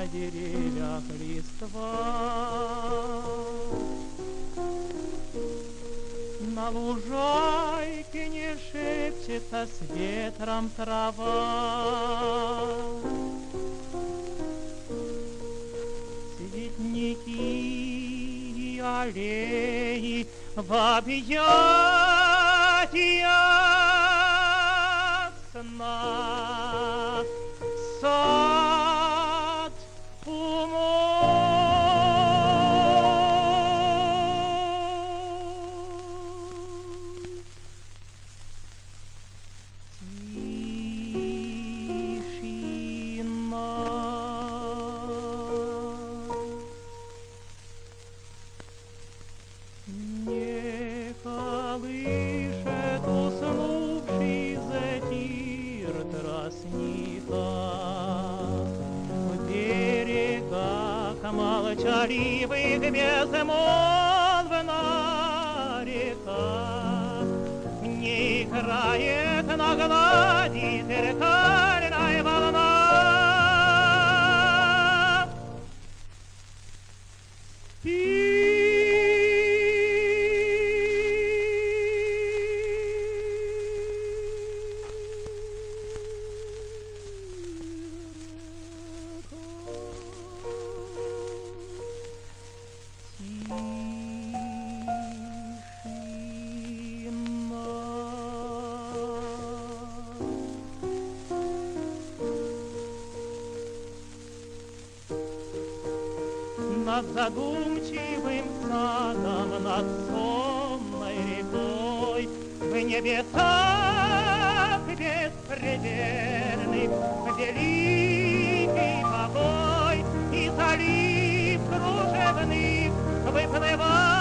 деревьях листва. На лужайке не шепчется с ветром трава. Цветники и аллеи в объятиях сна. Сад не колышет уснувший затир тростника. В берегах молчаливых безмолвна река не играет на глади зеркальная волна. Над задумчивым садом, над сонной рекой, в небесах беспредельных великий покой, и залив кружевных выплывает.